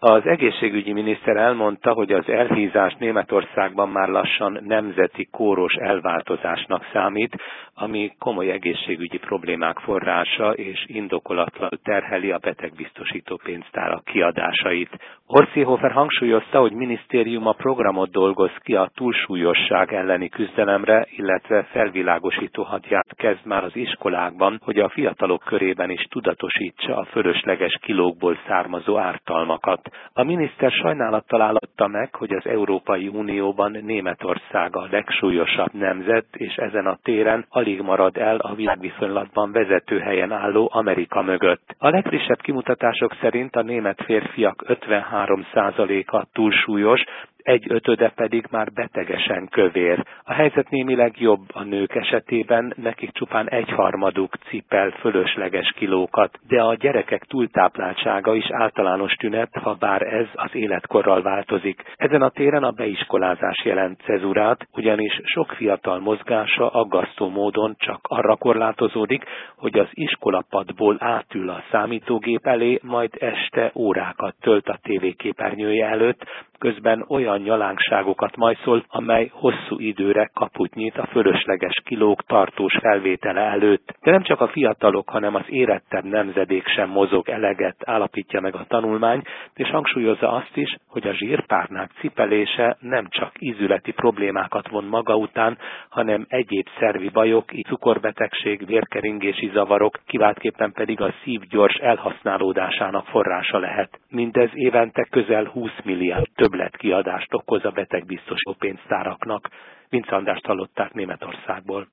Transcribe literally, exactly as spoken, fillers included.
Az egészségügyi miniszter elmondta, hogy az elhízás Németországban már lassan nemzeti kóros elváltozásnak számít, ami komoly egészségügyi problémák forrása és indokolatlanul terheli a betegbiztosító pénztárak kiadásait. Horst Seehofer hangsúlyozta, hogy minisztériuma programot dolgoz ki a túlsúlyosság elleni küzdelemre, illetve felvilágosító hadját kezd már az iskolákban, hogy a fiatalok körében is tudatosítsa a fölösleges kilókból származó ártalmakat. A miniszter sajnálattal állapította meg, hogy az Európai Unióban Németország a legsúlyosabb nemzet, és ezen a téren alig marad el a világviszonylatban vezető helyen álló Amerika mögött. A legfrissebb kimutatások szerint a német férfiak ötvenhárom százaléka túlsúlyos, egy ötöde pedig már betegesen kövér. A helyzet némileg jobb a nők esetében, nekik csupán egyharmaduk cipel fölösleges kilókat, de a gyerekek túltápláltsága is általános tünet, ha bár ez az életkorral változik. Ezen a téren a beiskolázás jelent cezurát, ugyanis sok fiatal mozgása aggasztó módon csak arra korlátozódik, hogy az iskolapadból átül a számítógép elé, majd este órákat tölt a tévéképernyője előtt, közben olyan nyalánkságokat majszol, amely hosszú időre kaput nyit a fölösleges kilók tartós felvétele előtt. De nem csak a fiatalok, hanem az érettebb nemzedék sem mozog eleget, állapítja meg a tanulmány, és hangsúlyozza azt is, hogy a zsírpárnák cipelése nem csak ízületi problémákat von maga után, hanem egyéb szervi bajok, így cukorbetegség, vérkeringési zavarok, kiváltképpen pedig a szív gyors elhasználódásának forrása lehet. Mindez évente közel húsz milliárd többletkiadást okoz a betegbiztosító pénztáraknak. Vince Andrást hallották Németországból.